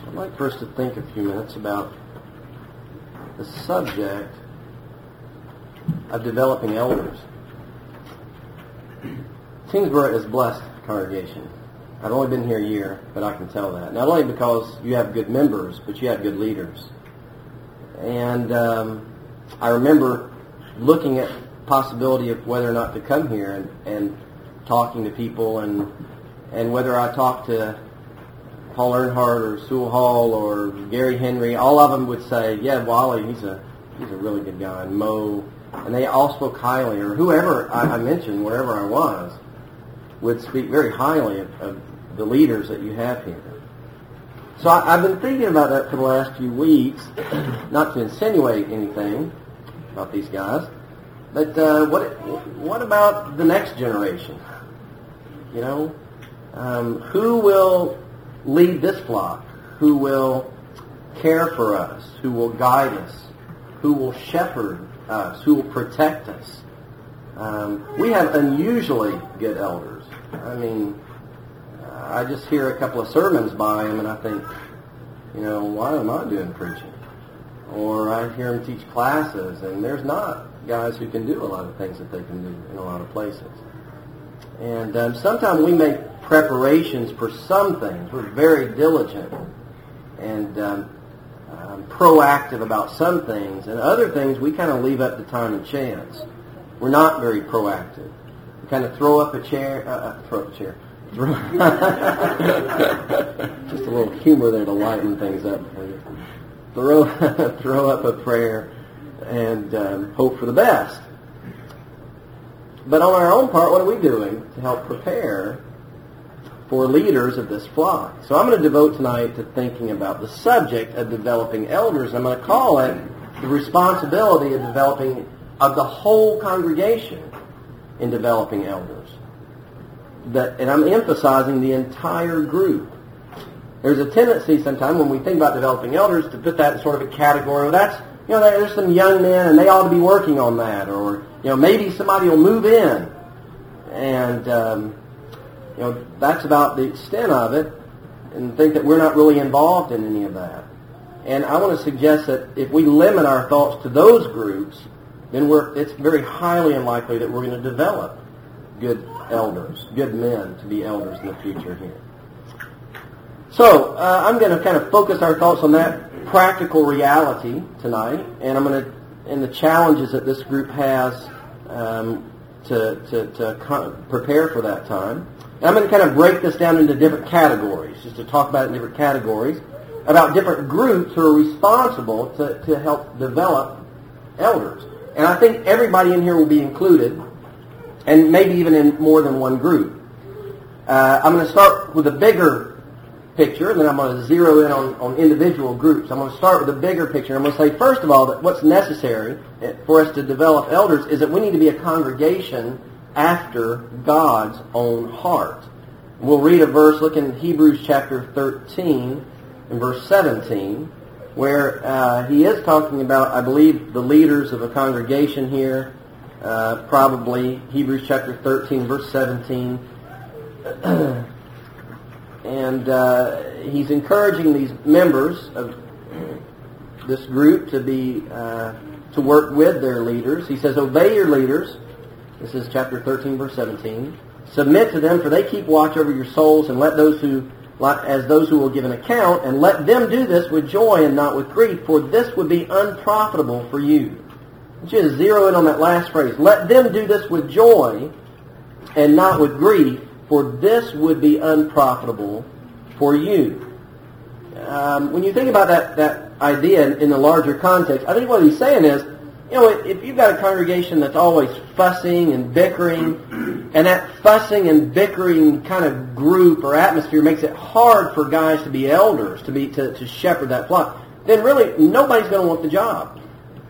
I'd like for us to think a few minutes about the subject of developing elders. Kingsborough is a blessed congregation. I've only been here a year, but I can tell that. Not only because you have good members, but you have good leaders. And I remember looking at the possibility of whether or not to come here and talking to people and whether I talked to Paul Earnhardt or Sewell Hall or Gary Henry. All of them would say, yeah, Wally, he's a really good guy, and Mo. And they all spoke highly, or whoever I mentioned, wherever I was, would speak very highly of the leaders that you have here. So I've been thinking about that for the last few weeks, not to insinuate anything about these guys, but what about the next generation? You know, who will lead this flock? Who will care for us? Who will guide us? Who will shepherd us? Who will protect us? We have unusually good elders. I mean, I just hear a couple of sermons by them and I think, you know, why am I doing preaching? Or I hear them teach classes, and there's not guys who can do a lot of things that they can do in a lot of places. And sometimes we make preparations for some things. We're very diligent and proactive about some things, and other things we kind of leave up to time and chance. We're not very proactive. We kind of throw up a chair. Just a little humor there to lighten things up for you. Throw up a prayer and hope for the best. But on our own part, what are we doing to help prepare for leaders of this flock? So I'm going to devote tonight to thinking about the subject of developing elders. I'm going to call it the responsibility of developing of the whole congregation in developing elders. And I'm emphasizing the entire group. There's a tendency sometimes when we think about developing elders to put that in sort of a category. Well, that's, you know, there's some young men and they ought to be working on that, or, you know, maybe somebody will move in, and you know, that's about the extent of it, and think that we're not really involved in any of that. And I want to suggest that if we limit our thoughts to those groups, then it's very highly unlikely that we're going to develop good elders, good men to be elders in the future here. So I'm going to kind of focus our thoughts on that practical reality tonight, and I'm going to, and the challenges that this group has to prepare for that time. And I'm going to kind of break this down into different categories, just to talk about it in different categories, about different groups who are responsible to help develop elders. And I think everybody in here will be included, and maybe even in more than one group. I'm going to start with a bigger picture, and then I'm going to zero in on individual groups. I'm going to start with the bigger picture. I'm going to say, first of all, that what's necessary for us to develop elders is that we need to be a congregation after God's own heart. We'll read a verse, look in Hebrews chapter 13 and verse 17, where he is talking about, I believe, the leaders of a congregation here, probably Hebrews chapter 13, verse 17. And he's encouraging these members of this group to work with their leaders. He says, obey your leaders. This is chapter 13, verse 17. Submit to them, for they keep watch over your souls, and let those who will give an account, and let them do this with joy and not with grief, for this would be unprofitable for you. Just zero in on that last phrase. Let them do this with joy and not with grief, for this would be unprofitable for you. When you think about that idea in the larger context, I think what he's saying is, you know, if you've got a congregation that's always fussing and bickering, and that fussing and bickering kind of group or atmosphere makes it hard for guys to be elders, to shepherd that flock, then really nobody's going to want the job.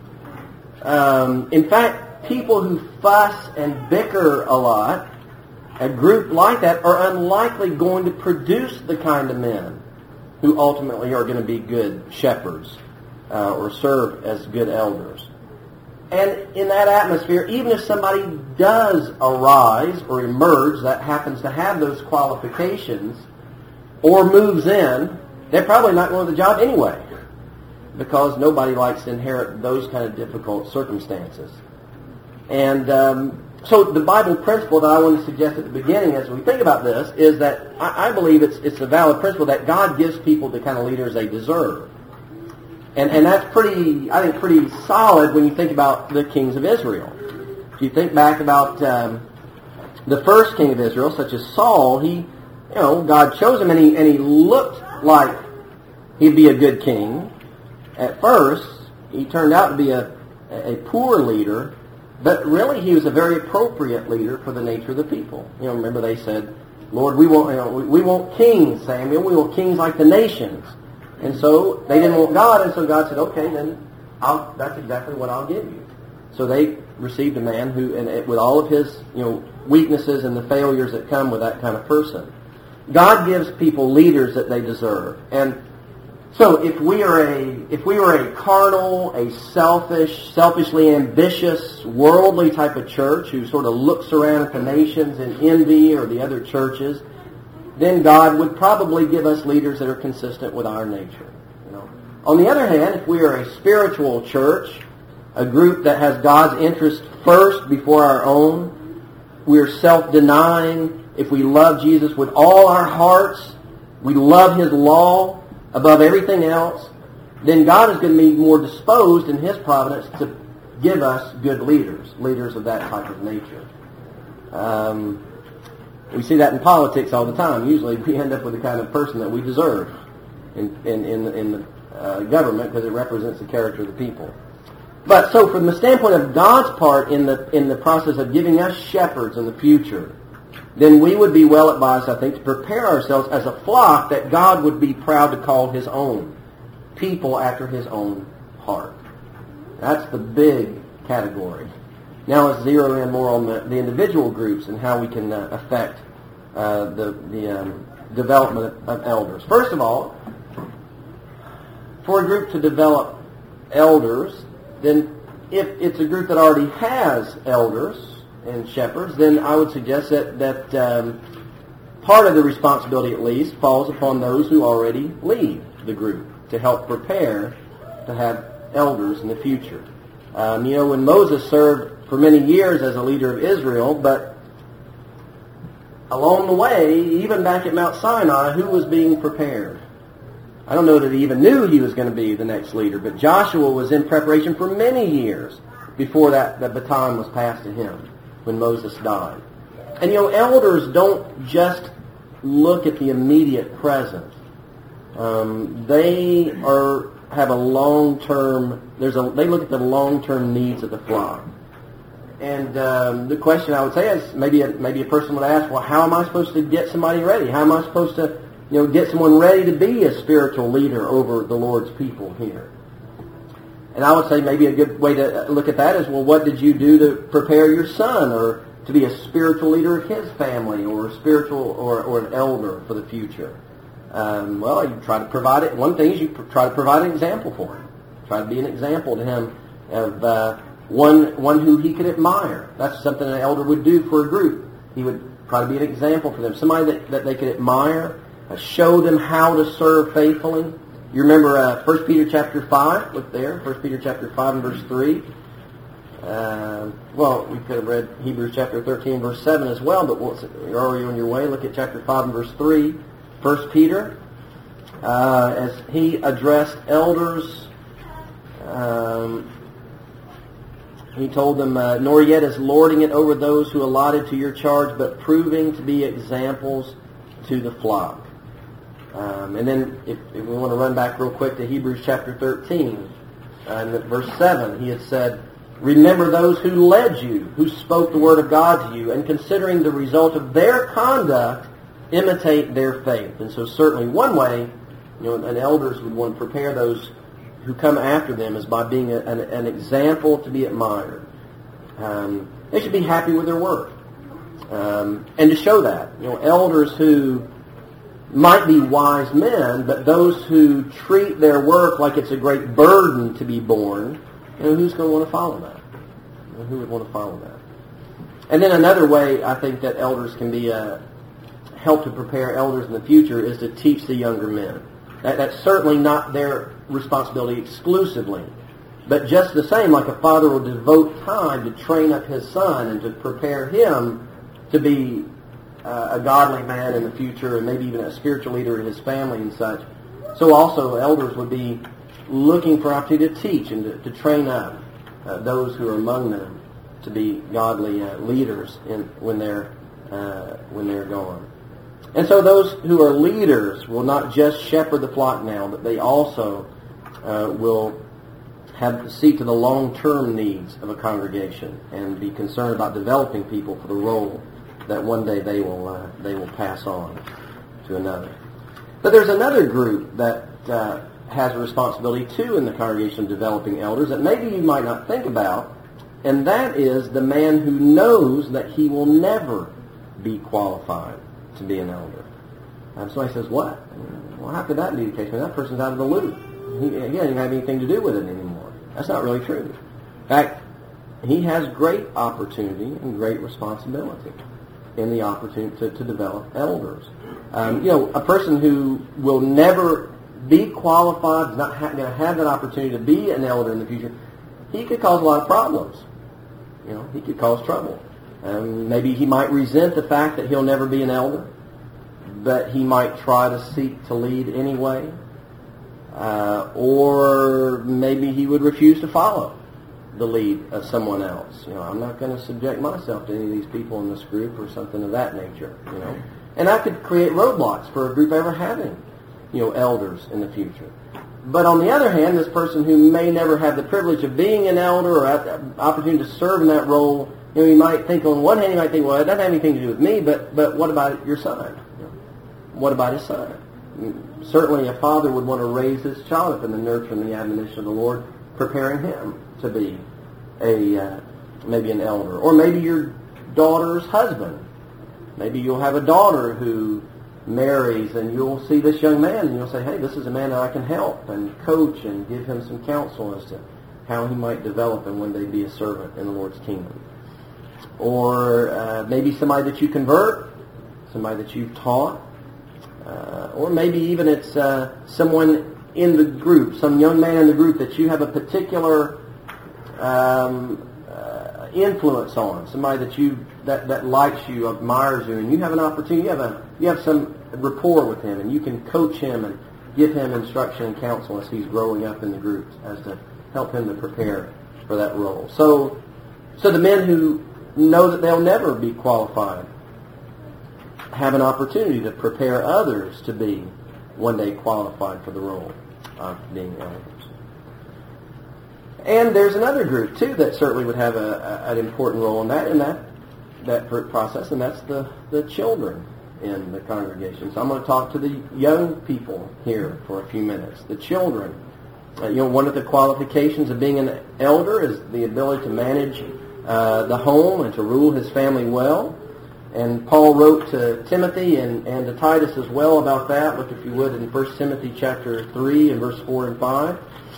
In fact, people who fuss and bicker a lot, a group like that, are unlikely going to produce the kind of men who ultimately are going to be good shepherds or serve as good elders. And in that atmosphere, even if somebody does arise or emerge that happens to have those qualifications, or moves in, they're probably not going to the job anyway, because nobody likes to inherit those kind of difficult circumstances. And so the Bible principle that I want to suggest at the beginning as we think about this is that I believe it's a valid principle that God gives people the kind of leaders they deserve. And that's pretty solid when you think about the kings of Israel. If you think back about the first king of Israel, such as Saul, God chose him and he looked like he'd be a good king. At first, he turned out to be a poor leader, but really he was a very appropriate leader for the nature of the people. Remember they said, Lord, we want kings, Samuel. We want kings like the nations. And so they didn't want God, and so God said, okay, then that's exactly what I'll give you. So they received a man who, and with all of his weaknesses and the failures that come with that kind of person. God gives people leaders that they deserve. And so if we were a carnal, a selfishly ambitious, worldly type of church who sort of looks around at the nations in envy or the other churches, then God would probably give us leaders that are consistent with our nature. On the other hand, if we are a spiritual church, a group that has God's interest first before our own, we are self-denying. If we love Jesus with all our hearts, we love His law above everything else, then God is going to be more disposed in His providence to give us good leaders of that type of nature. We see that in politics all the time. Usually we end up with the kind of person that we deserve in the government because it represents the character of the people. But so from the standpoint of God's part in the process of giving us shepherds in the future, then we would be well advised, I think, to prepare ourselves as a flock that God would be proud to call His own, people after His own heart. That's the big category. Now let's zero in more on the individual groups and how we can affect the development of elders. First of all, for a group to develop elders, then if it's a group that already has elders and shepherds, then I would suggest that part of the responsibility at least falls upon those who already lead the group to help prepare to have elders in the future. When Moses served for many years as a leader of Israel, but along the way, even back at Mount Sinai, who was being prepared? I don't know that he even knew he was going to be the next leader, but Joshua was in preparation for many years before that baton was passed to him when Moses died. And elders don't just look at the immediate present. They have a long-term. They look at the long-term needs of the flock. And the question I would say is maybe a person would ask, well, how am I supposed to get somebody ready? How am I supposed to get someone ready to be a spiritual leader over the Lord's people here? And I would say maybe a good way to look at that is, well, what did you do to prepare your son or to be a spiritual leader of his family or a spiritual or an elder for the future? Well, you try to provide it. One thing is you try to provide an example for him. Try to be an example to him of one who he could admire. That's something an elder would do for a group. He would try to be an example for them. Somebody that they could admire, show them how to serve faithfully. You remember 1 Peter chapter 5? Look there, 1 Peter chapter 5 and verse 3. Well, we could have read Hebrews chapter 13 verse 7 as well, but you're already on your way. Look at chapter 5 and verse 3. 1 Peter, as he addressed elders, he told them, nor yet as lording it over those who allotted to your charge, but proving to be examples to the flock. And then if we want to run back real quick to Hebrews chapter 13, and verse 7, he had said, remember those who led you, who spoke the word of God to you, and considering the result of their conduct, imitate their faith. And so certainly one way, an elders would want to prepare those who come after them is by being an example to be admired. They should be happy with their work. And to show that, elders who might be wise men, but those who treat their work like it's a great burden to be borne, who's going to want to follow that? Who would want to follow that? And then another way I think that elders can be help to prepare elders in the future is to teach the younger men. That's certainly not their responsibility exclusively. But just the same, like a father will devote time to train up his son and to prepare him to be a godly man in the future and maybe even a spiritual leader in his family and such, so also elders would be looking for opportunity to teach and to train up those who are among them to be godly leaders when they're gone. And so those who are leaders will not just shepherd the flock now, but they also will seek to the long-term needs of a congregation and be concerned about developing people for the role that one day they will pass on to another. But there's another group that has a responsibility too in the congregation of developing elders that maybe you might not think about, and that is the man who knows that he will never be qualified to be an elder. Somebody says, what? Well, how could that be the case? That person's out of the loop. He doesn't have anything to do with it anymore. That's not really true. In fact, he has great opportunity and great responsibility in the opportunity to develop elders. A person who will never be qualified, is not going to have that opportunity to be an elder in the future, he could cause a lot of problems. He could cause trouble. Maybe he might resent the fact that he'll never be an elder, but he might try to seek to lead anyway. Or maybe he would refuse to follow the lead of someone else. I'm not going to subject myself to any of these people in this group or something of that nature. And that could create roadblocks for a group ever having, elders in the future. But on the other hand, this person who may never have the privilege of being an elder or have the opportunity to serve in that role, you might think on one hand, well, it doesn't have anything to do with me, but what about your son? What about his son? Certainly a father would want to raise his child up in the nurture and the admonition of the Lord, preparing him to be maybe an elder. Or maybe your daughter's husband. Maybe you'll have a daughter who marries and you'll see this young man and you'll say, hey, this is a man that I can help and coach and give him some counsel as to how he might develop and one day be a servant in the Lord's kingdom. Or maybe somebody that you convert, somebody that you've taught, or maybe even it's someone in the group, some young man in the group that you have a particular influence on, somebody that likes you, admires you, and you have an opportunity, you have some rapport with him, and you can coach him and give him instruction and counsel as he's growing up in the group, as to help him to prepare for that role. So the men who know that they'll never be qualified have an opportunity to prepare others to be one day qualified for the role of being elders. And there's another group too that certainly would have an important role in that process, and that's the children in the congregation. So I'm going to talk to the young people here for a few minutes. The children. One of the qualifications of being an elder is the ability to manage the home and to rule his family well. And Paul wrote to Timothy and to Titus as well about that. Look, if you would, in 1 Timothy chapter 3 and verse 4 and 5.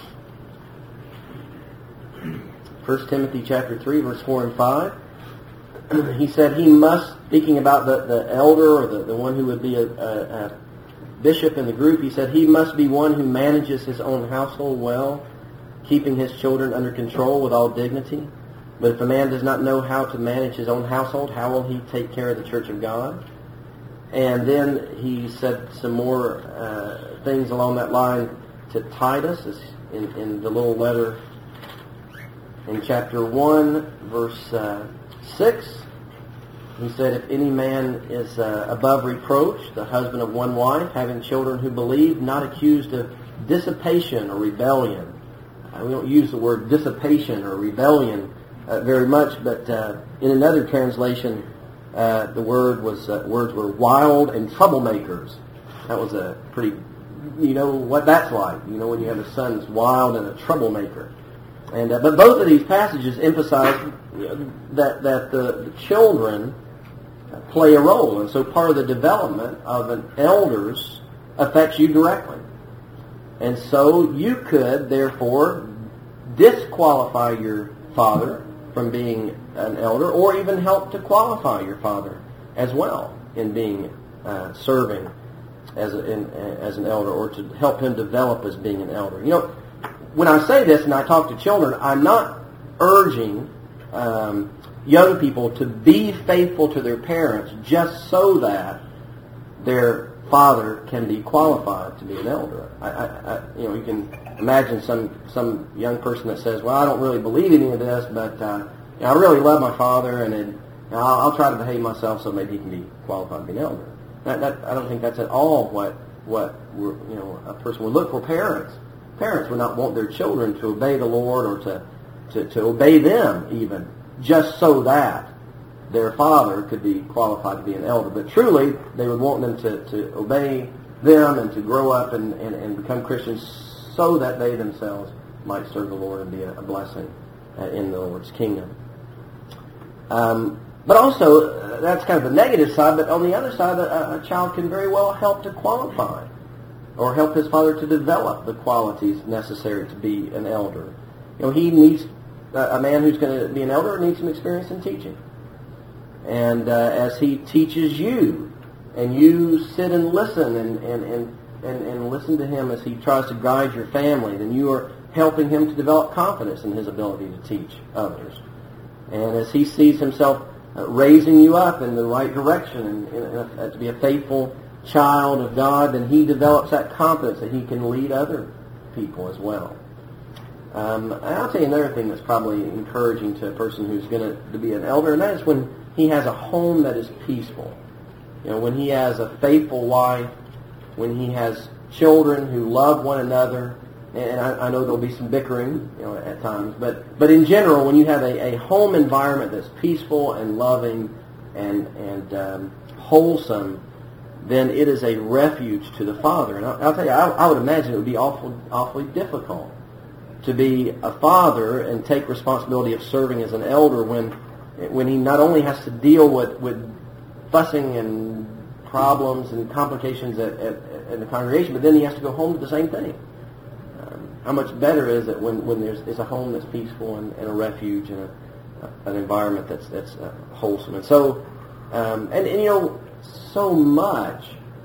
1 Timothy chapter 3, verse 4 and 5. He said he must, speaking about the elder or the one who would be a bishop in the group, he said he must be one who manages his own household well, keeping his children under control with all dignity. But if a man does not know how to manage his own household, how will he take care of the church of God? And then he said some more things along that line to Titus in the little letter in chapter 1, verse 6. He said, if any man is above reproach, the husband of one wife, having children who believe, not accused of dissipation or rebellion. We don't use the word dissipation or rebellion very much, but in another translation, the words were wild and troublemakers. That was a pretty, what that's like. When you have a son that's wild and a troublemaker. And but both of these passages emphasize that the children play a role, and so part of the development of an elders affects you directly. And so you could, therefore, disqualify your father from being an elder, or even help to qualify your father as well in being serving as an elder, or to help him develop as being an elder. You know, when I say this and I talk to children, I'm not urging young people to be faithful to their parents just so that their father can be qualified to be an elder. You know, you can imagine some young person that says, "Well, I don't really believe any of this, but you know, I really love my father, and I'll try to behave myself so maybe he can be qualified to be an elder." I don't think that's at all what a person would look for. Parents would not want their children to obey the Lord, or to obey them even, just so that their father could be qualified to be an elder. But truly, they would want them to obey them and to grow up and become Christians so that they themselves might serve the Lord and be a blessing in the Lord's kingdom. But also, that's kind of the negative side, but on the other side, a child can very well help to qualify or help his father to develop the qualities necessary to be an elder. You know, he needs, a man who's going to be an elder needs some experience in teaching. And as he teaches you, and you sit and listen and listen to him as he tries to guide your family, then you are helping him to develop confidence in his ability to teach others. And as he sees himself raising you up in the right direction and to be a faithful child of God, then he develops that confidence that he can lead other people as well. And I'll tell you another thing that's probably encouraging to a person who's going to be an elder, and that is when he has a home that is peaceful. You know, when he has a faithful wife, when he has children who love one another, and I know there'll be some bickering, you know, at times, but in general, when you have a home environment that's peaceful and loving and wholesome, then it is a refuge to the father. And I'll tell you, I would imagine it would be awfully difficult to be a father and take responsibility of serving as an elder when he not only has to deal with fussing and problems and complications in the congregation, but then he has to go home to the same thing. How much better is it when there's a home that's peaceful and a refuge and an environment that's wholesome? And so, and you know, so much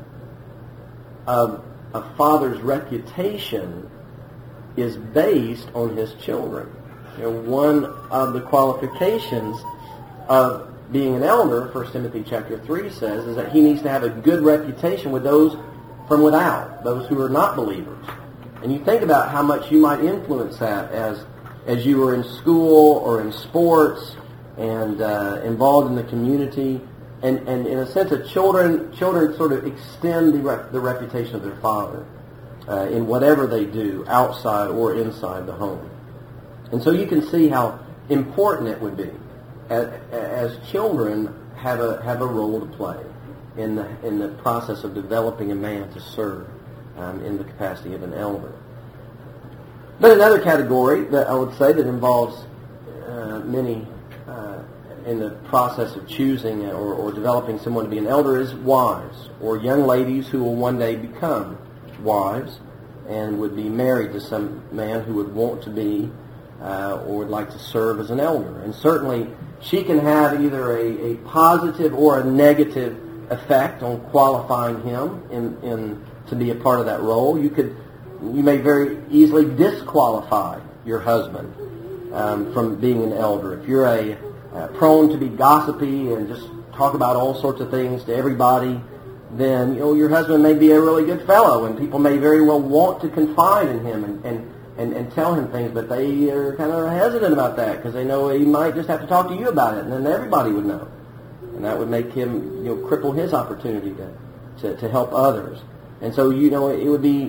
of a father's reputation is based on his children. You know, one of the qualifications of being an elder, 1 Timothy chapter 3 says, is that he needs to have a good reputation with those from without, those who are not believers. And you think about how much you might influence that as you were in school or in sports and involved in the community. And in a sense, children sort of extend the reputation of their father in whatever they do, outside or inside the home. And so you can see how important it would be as children have a role to play in the process of developing a man to serve in the capacity of an elder. But another category that I would say that involves many in the process of choosing or developing someone to be an elder is wives, or young ladies who will one day become wives and would be married to some man who would want to be or would like to serve as an elder. And certainly she can have either a positive or a negative effect on qualifying him in to be a part of that role. You may very easily disqualify your husband from being an elder. If you're prone to be gossipy and just talk about all sorts of things to everybody, then you know your husband may be a really good fellow, and people may very well want to confide in him and tell him things, but they are kind of hesitant about that because they know he might just have to talk to you about it, and then everybody would know, and that would make him cripple his opportunity to help others. And so it would be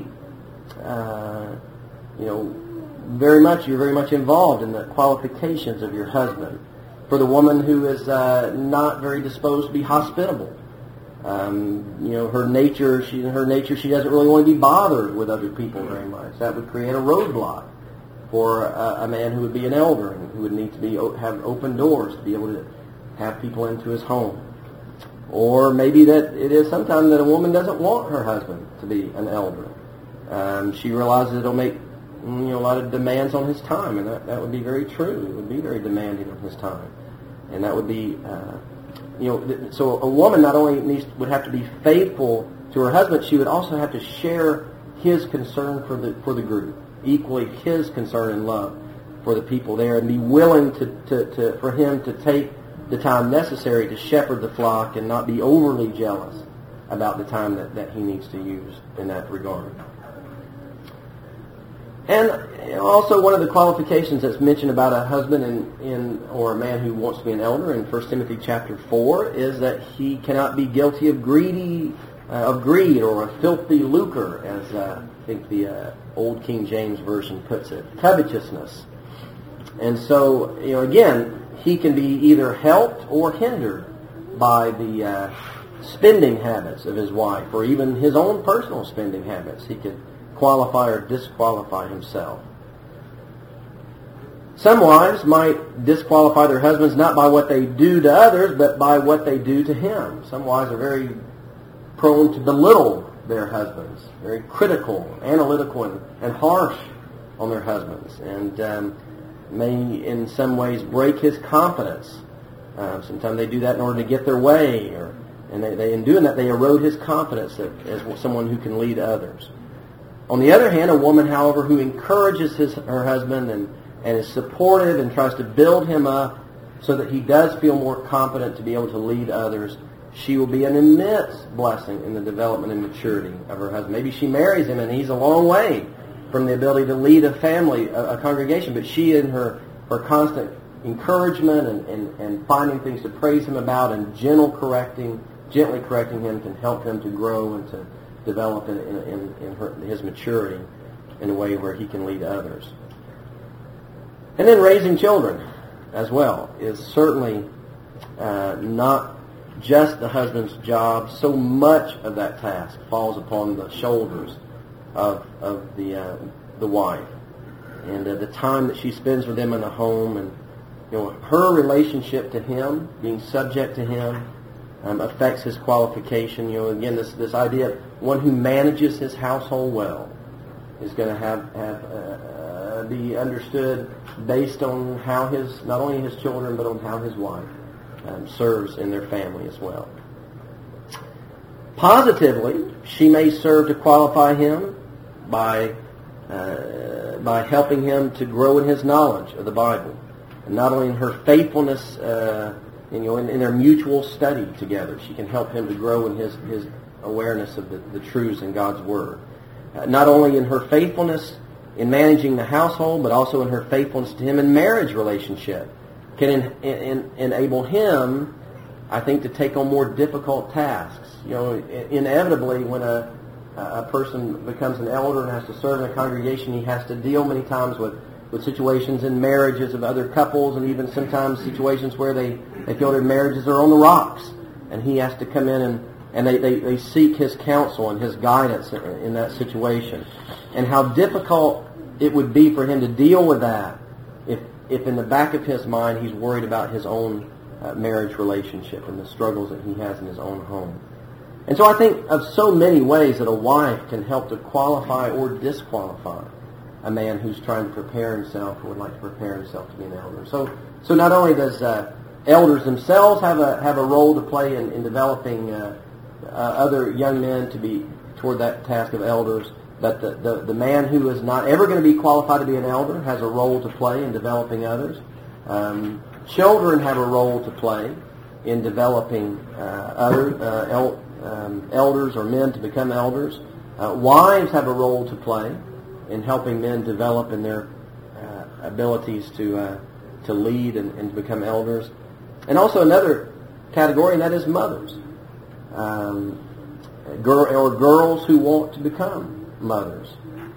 you're very much involved in the qualifications of your husband. For the woman who is not very disposed to be hospitable, her nature, she doesn't really want to be bothered with other people very much. That would create a roadblock for a man who would be an elder and who would need to have open doors to be able to have people into his home. Or maybe that it is sometimes that a woman doesn't want her husband to be an elder. She realizes it'll make a lot of demands on his time, and that would be very true. It would be very demanding on his time, and that would be so a woman not only would have to be faithful to to her husband, she would also have to share his concern for the group, equally his concern and love for the people there, and be willing for him to take the time necessary to shepherd the flock and not be overly jealous about the time that he needs to use in that regard. And also one of the qualifications that's mentioned about a husband or a man who wants to be an elder in 1 Timothy chapter 4 is that he cannot be guilty of greed or a filthy lucre, as I think the Old King James Version puts it, covetousness. And so, again, he can be either helped or hindered by the spending habits of his wife, or even his own personal spending habits. He could qualify or disqualify himself. Some wives might disqualify their husbands not by what they do to others, but by what they do to him. Some wives are very prone to belittle their husbands, very critical, analytical, and harsh on their husbands, and may in some ways break his confidence. Sometimes they do that in order to get their way, and in doing that they erode his confidence as someone who can lead others. On the other hand, a woman, however, who encourages her husband and is supportive and tries to build him up so that he does feel more competent to be able to lead others, she will be an immense blessing in the development and maturity of her husband. Maybe she marries him and he's a long way from the ability to lead a family, a congregation, but she, in her constant encouragement and finding things to praise him about and gently correcting him, can help him to grow and to develop in his maturity in a way where he can lead others. And then raising children as well is certainly not just the husband's job. So much of that task falls upon the shoulders of the wife, and the time that she spends with him in the home, and her relationship to him, being subject to him, affects his qualification. Again, this idea of one who manages his household well is going to be understood based on how not only his children, but on how his wife serves in their family as well. Positively, she may serve to qualify him by helping him to grow in his knowledge of the Bible, and not only in her faithfulness, in their mutual study together. She can help him to grow in his awareness of the truths in God's Word. Not only in her faithfulness in managing the household, but also in her faithfulness to him in marriage relationship, can enable him, I think, to take on more difficult tasks. Inevitably, when a person becomes an elder and has to serve in a congregation, he has to deal many times with situations in marriages of other couples, and even sometimes situations where they feel their marriages are on the rocks, and he has to come in and they seek his counsel and his guidance in that situation. And how difficult it would be for him to deal with that if in the back of his mind he's worried about his own marriage relationship and the struggles that he has in his own home. And so I think of so many ways that a wife can help to qualify or disqualify a man who's trying to prepare himself or would like to prepare himself to be an elder. So not only does elders themselves have a role to play in developing other young men to be toward that task of elders, but the man who is not ever going to be qualified to be an elder has a role to play in developing others. Children have a role to play in developing other elders or men to become elders. Wives have a role to play in helping men develop in their abilities to lead and to become elders. And also another category, and that is mothers. Girls who want to become mothers.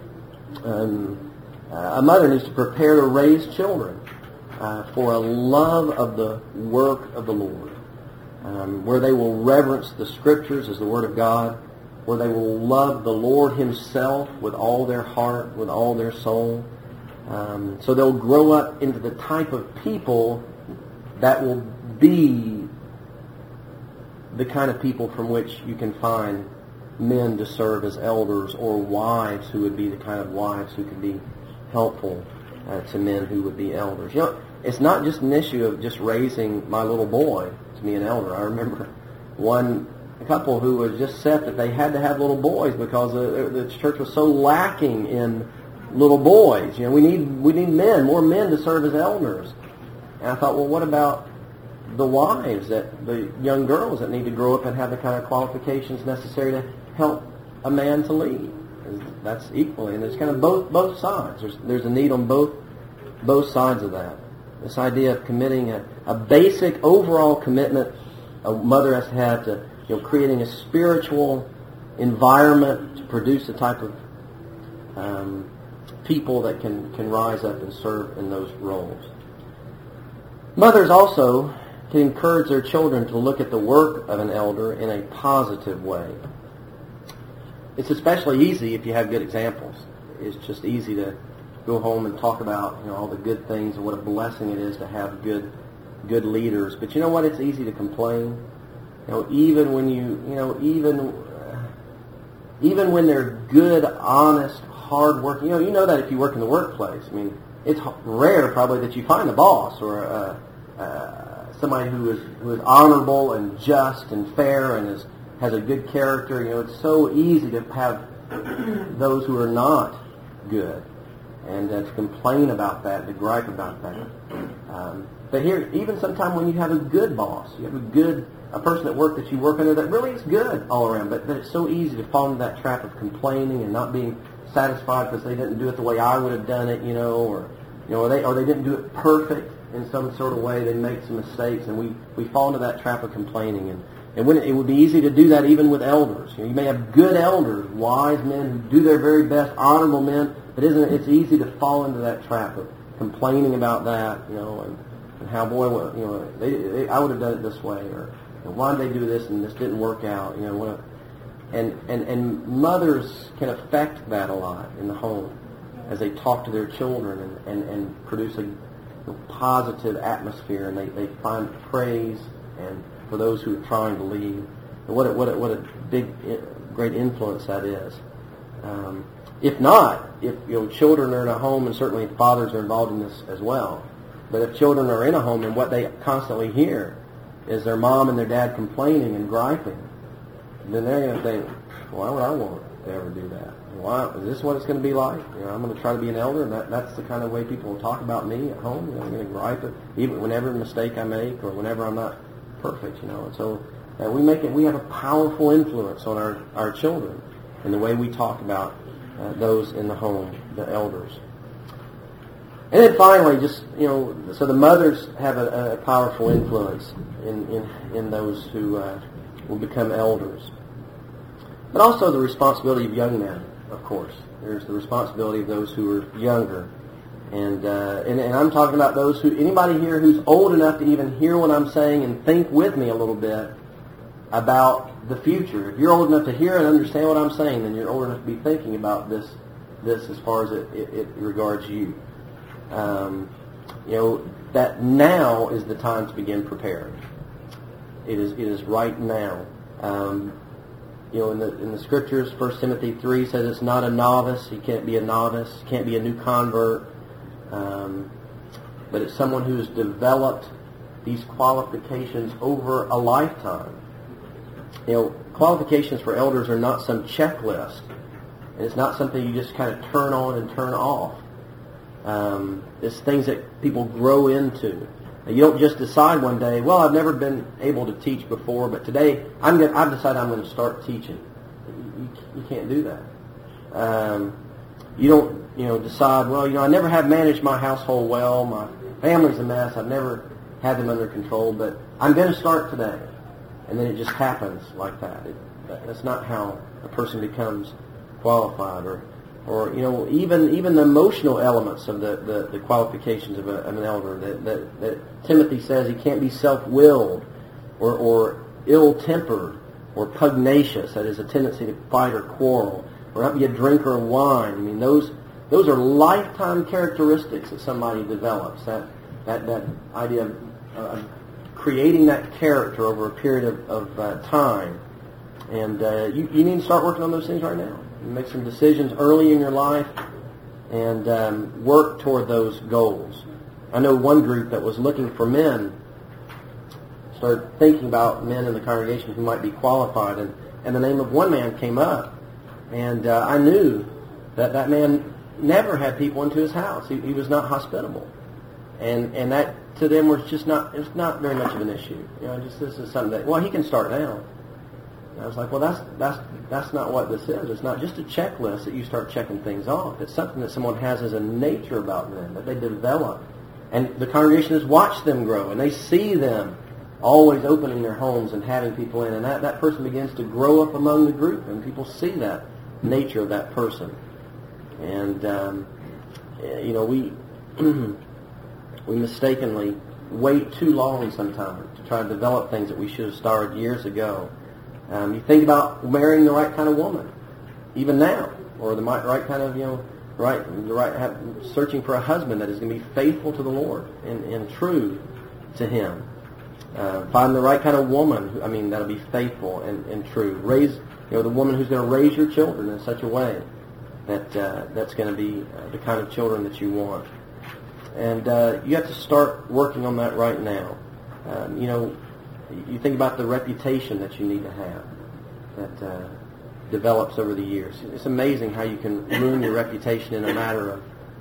A mother needs to prepare to raise children for a love of the work of the Lord, where they will reverence the Scriptures as the Word of God, where they will love the Lord Himself with all their heart, with all their soul. So they'll grow up into the type of people that will be the kind of people from which you can find men to serve as elders, or wives who would be the kind of wives who could be helpful to men who would be elders. It's not just an issue of just raising my little boy to be an elder. I remember one a couple who was just set that they had to have little boys because the church was so lacking in little boys. You know, we need men, more men to serve as elders. And I thought, well, what about the wives, the young girls that need to grow up and have the kind of qualifications necessary to help a man to lead? That's equally, and there's kind of both sides. There's a need on both sides of that. This idea of committing a basic overall commitment a mother has to have to, creating a spiritual environment to produce the type of people that can rise up and serve in those roles. Mothers also can encourage their children to look at the work of an elder in a positive way. It's especially easy if you have good examples. It's just easy to go home and talk about all the good things and what a blessing it is to have good leaders. But you know what? It's easy to complain. Even when even when they're good, honest, hard working. You know that if you work in the workplace. I mean, it's rare probably that you find a boss or somebody who is honorable and just and fair and has a good character. It's so easy to have those who are not good and to complain about that, to gripe about that. But here, even sometimes when you have a good boss, you have a person at work that you work under that really is good all around, but it's so easy to fall into that trap of complaining and not being satisfied because they didn't do it the way I would have done it, or they didn't do it perfect in some sort of way. They make some mistakes, and we fall into that trap of complaining. And when it would be easy to do that even with elders. You may have good elders, wise men who do their very best, honorable men, but it's easy to fall into that trap of complaining about that, and how, boy, I would have done it this way, or why did they do this and this didn't work out, and mothers can affect that a lot in the home as they talk to their children and produce a positive atmosphere, and they find praise and for those who are trying to lead. And what a big, great influence that is. If not, if children are in a home, and certainly fathers are involved in this as well, but if children are in a home and what they constantly hear is their mom and their dad complaining and griping, then they're going to think, why would I want to ever do that? Why, is this what it's going to be like? I'm going to try to be an elder, and that's the kind of way people will talk about me at home. I'm going to gripe it, even whenever a mistake I make or whenever I'm not perfect, And so we have a powerful influence on our children in the way we talk about those in the home, the elders. And then finally, so the mothers have a powerful influence in those who will become elders. But also the responsibility of young men, of course. There's the responsibility of those who are younger. And I'm talking about anybody here who's old enough to even hear what I'm saying and think with me a little bit about the future. If you're old enough to hear and understand what I'm saying, then you're old enough to be thinking about this as far as it regards you. That now is the time to begin preparing. It is right now. In the scriptures, 1 Timothy 3 says it's not a novice. He can't be a novice. He can't be a new convert. But it's someone who's developed these qualifications over a lifetime. Qualifications for elders are not some checklist. And it's not something you just kind of turn on and turn off. It's things that people grow into. You don't just decide one day, well, I've never been able to teach before, but today I've decided I'm going to start teaching. You can't do that. You don't, decide, well, I never have managed my household well, my family's a mess, I've never had them under control, but I'm going to start today. And then it just happens like that. That's not how a person becomes qualified, or even the emotional elements of the qualifications of an elder. That Timothy says he can't be self-willed or ill-tempered or pugnacious. That is a tendency to fight or quarrel, or not be a drinker of wine. I mean, those are lifetime characteristics that somebody develops. That idea of creating that character over a period of time. And you need to start working on those things right now. Make some decisions early in your life and work toward those goals. I know one group that was looking for men started thinking about men in the congregation who might be qualified, and the name of one man came up, and I knew that man never had people into his house. He was not hospitable, and that to them was just not, it's not very much of an issue. You know, just this is something that, well, he can start now. And I was like, well, that's not what this is. It's not just a checklist that you start checking things off. It's something that someone has as a nature about them that they develop, and the congregation has watched them grow, and they see them always opening their homes and having people in, and that person begins to grow up among the group, and people see that nature of that person. And you know, we we mistakenly wait too long sometimes to try to develop things that we should have started years ago. You think about marrying the right kind of woman, even now, or the right kind of, searching for a husband that is going to be faithful to the Lord and true to Him. Find the right kind of woman, that'll be faithful and true. Raise, the woman who's going to raise your children in such a way that that's going to be the kind of children that you want. And you have to start working on that right now. You think about the reputation that you need to have that develops over the years. It's amazing how you can ruin your reputation in a matter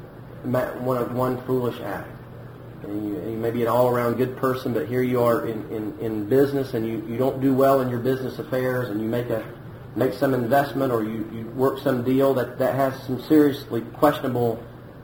of one foolish act. And you may be an all-around good person, but here you are in business, and you don't do well in your business affairs, and you make some investment, or you work some deal that has some seriously questionable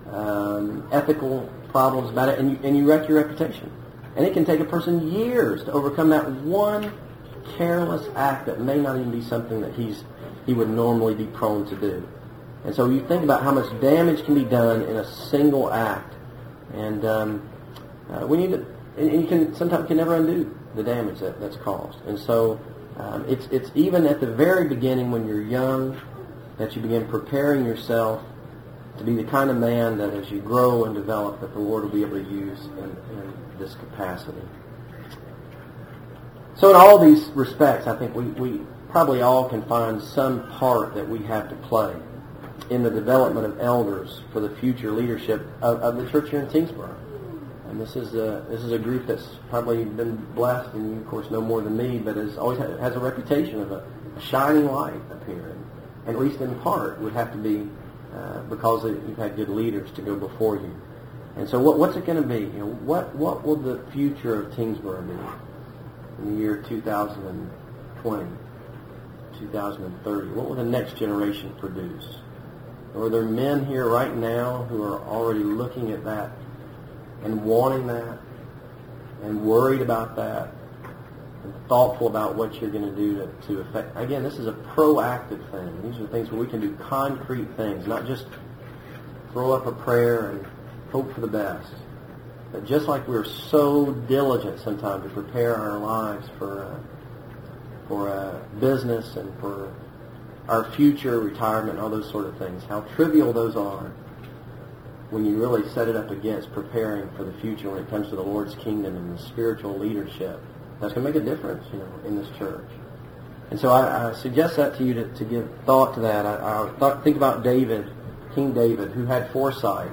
ethical problems about it, and you wreck your reputation. And it can take a person years to overcome that one careless act that may not even be something that he would normally be prone to do. And so you think about how much damage can be done in a single act, and we need to. And you can sometimes never undo the damage that's caused. And so it's even at the very beginning when you're young that you begin preparing yourself to be the kind of man that as you grow and develop that the Lord will be able to use in this capacity. So in all these respects, I think we probably all can find some part that we have to play in the development of elders for the future leadership of the church here in Tyngsboro. And this is a group that's probably been blessed, and you of course know more than me, but has a reputation of a shining light up here, and at least in part would have to be because you've had good leaders to go before you. And so what's it going to be? What will the future of Tyngsboro be in the year 2020, 2030? What will the next generation produce? Are there men here right now who are already looking at that and wanting that and worried about that and thoughtful about what you're going to do to affect? Again, this is a proactive thing. These are things where we can do concrete things, not just throw up a prayer and hope for the best. But just like we're so diligent sometimes to prepare our lives for business and for our future retirement and all those sort of things, how trivial those are when you really set it up against preparing for the future when it comes to the Lord's kingdom and the spiritual leadership. That's going to make a difference, in this church. And so I suggest that to you to give thought to that. Think about David, King David, who had foresight.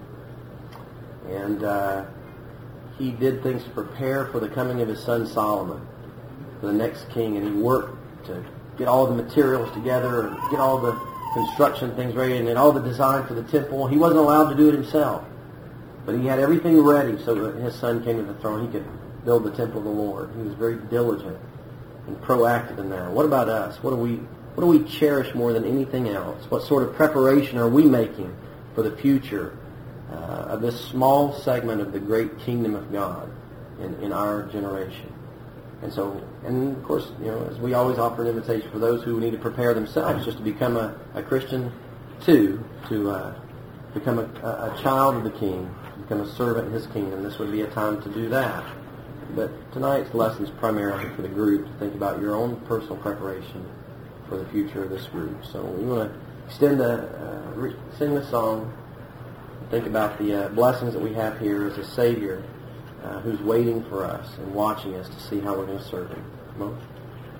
And he did things to prepare for the coming of his son Solomon, the next king, and he worked to get all the materials together and get all the construction things ready and all the design for the temple. He wasn't allowed to do it himself, but he had everything ready so that his son came to the throne. He could build the temple of the Lord. He was very diligent and proactive in that. What about us? What do we cherish more than anything else? What sort of preparation are we making for the future of this small segment of the great kingdom of God in our generation? And so, and of course, as we always offer an invitation for those who need to prepare themselves just to become a Christian too, to become a child of the King, to become a servant in His kingdom. This would be a time to do that. But tonight's lesson is primarily for the group to think about your own personal preparation for the future of this group. So we want to sing the song, think about the blessings that we have here as a Savior who's waiting for us and watching us to see how we're going to serve Him. Come on.